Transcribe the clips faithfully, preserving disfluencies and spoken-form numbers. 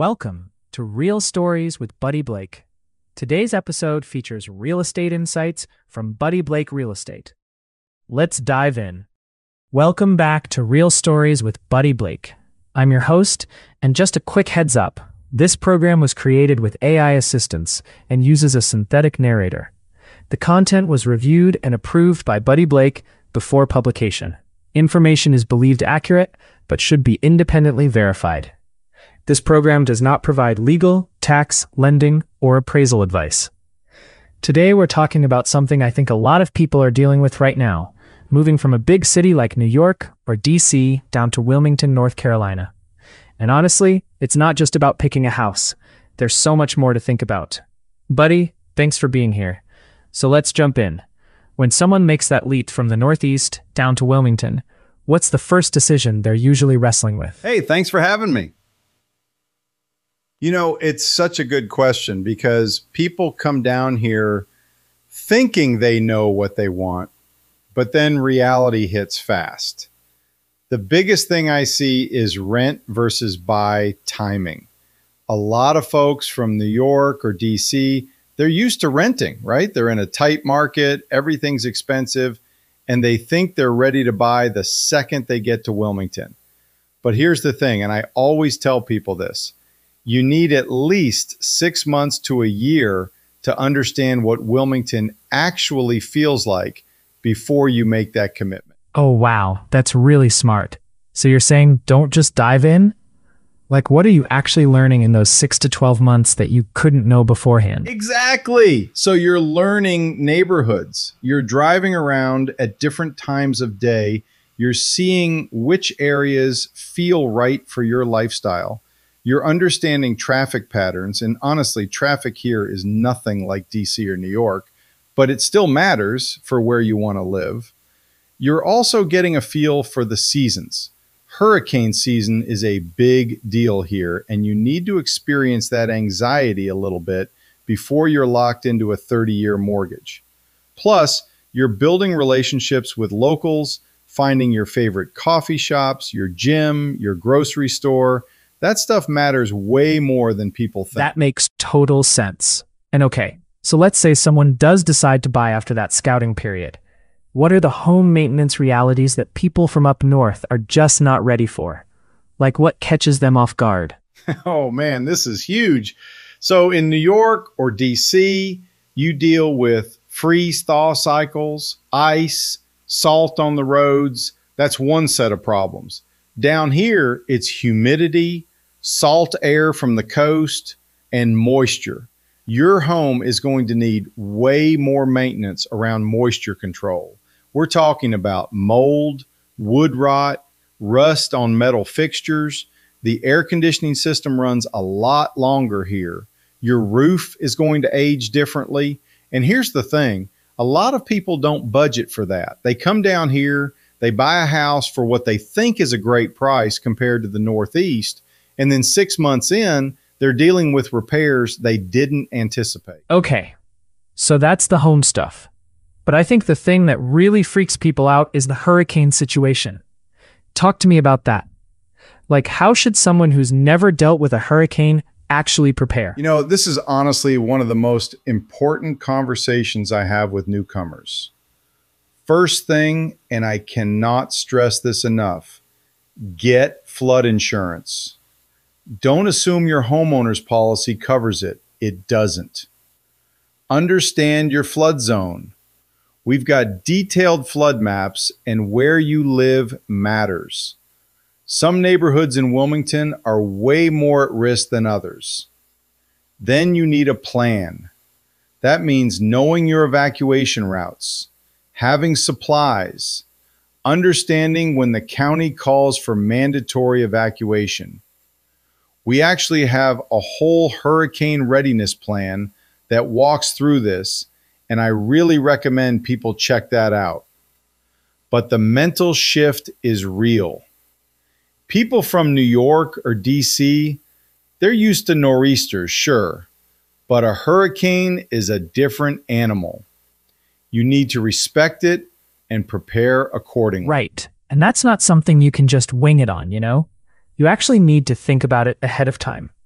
Welcome to Real Stories with Buddy Blake. Today's episode features real estate insights from Buddy Blake Real Estate. Let's dive in. Welcome back to Real Stories with Buddy Blake. I'm your host, and just a quick heads up, this program was created with A I assistance and uses a synthetic narrator. The content was reviewed and approved by Buddy Blake before publication. Information is believed accurate, but should be independently verified. This program does not provide legal, tax, lending, or appraisal advice. Today we're talking about something I think a lot of people are dealing with right now, moving from a big city like New York or D C down to Wilmington, North Carolina. And honestly, it's not just about picking a house. There's so much more to think about. Buddy, thanks for being here. So let's jump in. When someone makes that leap from the Northeast down to Wilmington, what's the first decision they're usually wrestling with? Hey, thanks for having me. You know, it's such a good question because people come down here thinking they know what they want, but then reality hits fast. The biggest thing I see is rent versus buy timing. A lot of folks from New York or D C, they're used to renting, right? They're in a tight market, everything's expensive, and they think they're ready to buy the second they get to Wilmington. But here's the thing, and I always tell people this. You need at least six months to a year to understand what Wilmington actually feels like before you make that commitment. Oh, wow. That's really smart. So you're saying don't just dive in? Like, what are you actually learning in those six to twelve months that you couldn't know beforehand? Exactly. So you're learning neighborhoods. You're driving around at different times of day. You're seeing which areas feel right for your lifestyle. You're understanding traffic patterns, and honestly, traffic here is nothing like D C or New York, but it still matters for where you want to live. You're also getting a feel for the seasons. Hurricane season is a big deal here, and you need to experience that anxiety a little bit before you're locked into a thirty-year mortgage. Plus, you're building relationships with locals, finding your favorite coffee shops, your gym, your grocery store. That stuff matters way more than people think. That makes total sense. And okay, so let's say someone does decide to buy after that scouting period. What are the home maintenance realities that people from up north are just not ready for? Like, what catches them off guard? Oh man, this is huge. So in New York or D C, you deal with freeze-thaw cycles, ice, salt on the roads. That's one set of problems. Down here, it's humidity, salt air from the coast, and moisture. Your home is going to need way more maintenance around moisture control. We're talking about mold, wood rot, rust on metal fixtures. The air conditioning system runs a lot longer here. Your roof is going to age differently. And here's the thing, a lot of people don't budget for that. They come down here, they buy a house for what they think is a great price compared to the Northeast, and then six months in, they're dealing with repairs they didn't anticipate. Okay, so that's the home stuff. But I think the thing that really freaks people out is the hurricane situation. Talk to me about that. Like, how should someone who's never dealt with a hurricane actually prepare? You know, this is honestly one of the most important conversations I have with newcomers. First thing, and I cannot stress this enough, get flood insurance. Don't assume your homeowner's policy covers it. It doesn't. Understand your flood zone. We've got detailed flood maps, and where you live matters. Some neighborhoods in Wilmington are way more at risk than others. Then you need a plan. That means knowing your evacuation routes, having supplies, understanding when the county calls for mandatory evacuation. We actually have a whole hurricane readiness plan that walks through this, and I really recommend people check that out. But the mental shift is real. People from New York or D C, they're used to nor'easters, sure, but a hurricane is a different animal. You need to respect it and prepare accordingly. Right. And that's not something you can just wing it on, you know? You actually need to think about it ahead of time.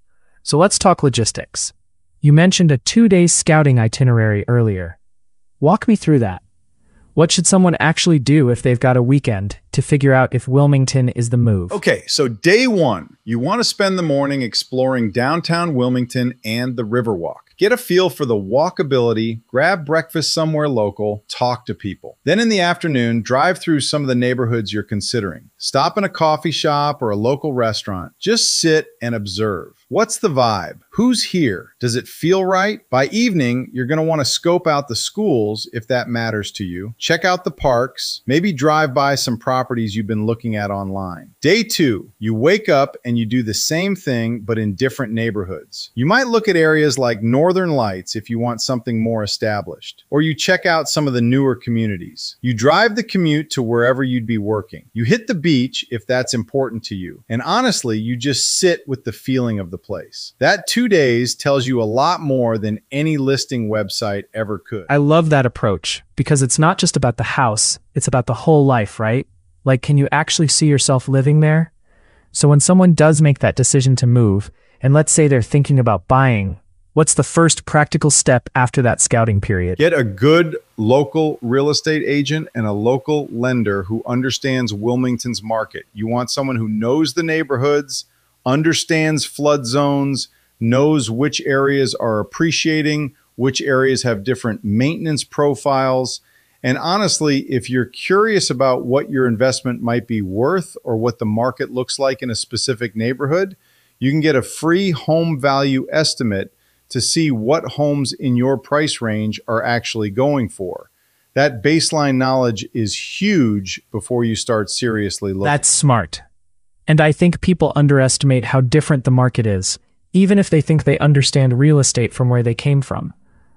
So let's talk logistics. You mentioned a two-day scouting itinerary earlier. Walk me through that. What should someone actually do if they've got a weekend to figure out if Wilmington is the move? Okay, so day one, you want to spend the morning exploring downtown Wilmington and the Riverwalk. Get a feel for the walkability, grab breakfast somewhere local, talk to people. Then in the afternoon, drive through some of the neighborhoods you're considering. Stop in a coffee shop or a local restaurant. Just sit and observe. What's the vibe? Who's here? Does it feel right? By evening, you're going to want to scope out the schools if that matters to you. Check out the parks, maybe drive by some properties you've been looking at online. Day two, you wake up and you do the same thing but in different neighborhoods. You might look at areas like Northern Lights if you want something more established, or you check out some of the newer communities. You drive the commute to wherever you'd be working. You hit the beach if that's important to you. And honestly, you just sit with the feeling of the place. That two days tells you a lot more than any listing website ever could. I love that approach because it's not just about the house, it's about the whole life, right? Like, can you actually see yourself living there? So when someone does make that decision to move, and let's say they're thinking about buying, what's the first practical step after that scouting period? Get a good local real estate agent and a local lender who understands Wilmington's market. You want someone who knows the neighborhoods, understands flood zones, knows which areas are appreciating, which areas have different maintenance profiles. And honestly, if you're curious about what your investment might be worth or what the market looks like in a specific neighborhood, you can get a free home value estimate to see what homes in your price range are actually going for. That baseline knowledge is huge before you start seriously looking. That's smart. And I think people underestimate how different the market is, even if they think they understand real estate from where they came from.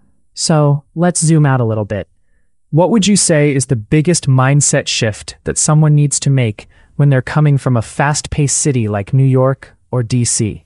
So let's zoom out a little bit. What would you say is the biggest mindset shift that someone needs to make when they're coming from a fast-paced city like New York or D C?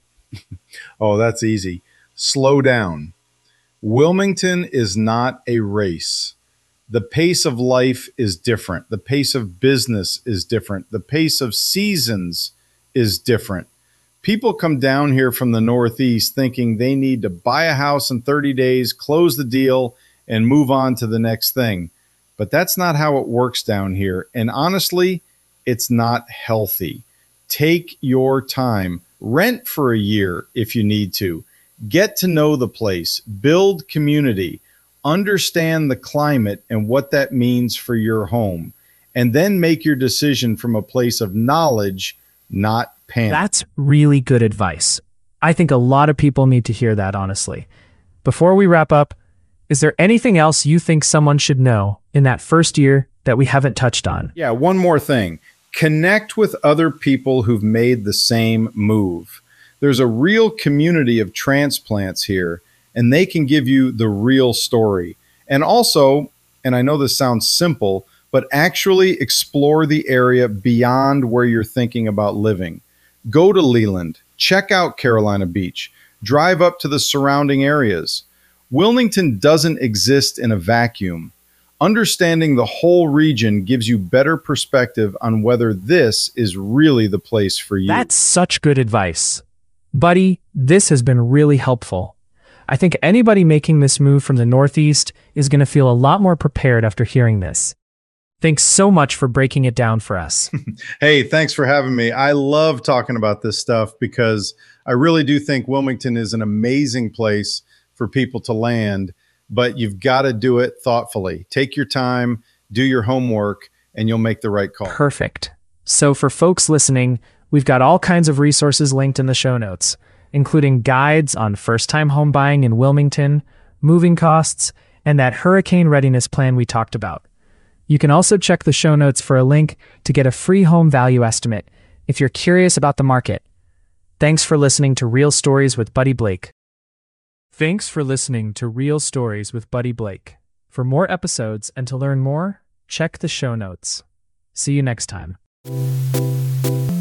Oh, that's easy. Slow down. Wilmington is not a race. The pace of life is different. The pace of business is different. The pace of seasons is different. People come down here from the Northeast thinking they need to buy a house in thirty days, close the deal, and move on to the next thing. But that's not how it works down here. And honestly, it's not healthy. Take your time. Rent for a year if you need to. Get to know the place. Build community. Understand the climate and what that means for your home. And then make your decision from a place of knowledge, not panic. That's really good advice. I think a lot of people need to hear that, honestly. Before we wrap up, is there anything else you think someone should know in that first year that we haven't touched on? Yeah, one more thing. Connect with other people who've made the same move. There's a real community of transplants here, and they can give you the real story. And also, and I know this sounds simple, but actually explore the area beyond where you're thinking about living. Go to Leland, check out Carolina Beach, drive up to the surrounding areas. Wilmington doesn't exist in a vacuum. Understanding the whole region gives you better perspective on whether this is really the place for you. That's such good advice. Buddy, this has been really helpful. I think anybody making this move from the Northeast is going to feel a lot more prepared after hearing this. Thanks so much for breaking it down for us. Hey, thanks for having me. I love talking about this stuff because I really do think Wilmington is an amazing place for people to land, but you've got to do it thoughtfully. Take your time, do your homework, and you'll make the right call. Perfect. So for folks listening, we've got all kinds of resources linked in the show notes, including guides on first-time home buying in Wilmington, moving costs, and that hurricane readiness plan we talked about. You can also check the show notes for a link to get a free home value estimate if you're curious about the market. Thanks for listening to Real Stories with Buddy Blake. Thanks for listening to Real Stories with Buddy Blake. For more episodes and to learn more, check the show notes. See you next time.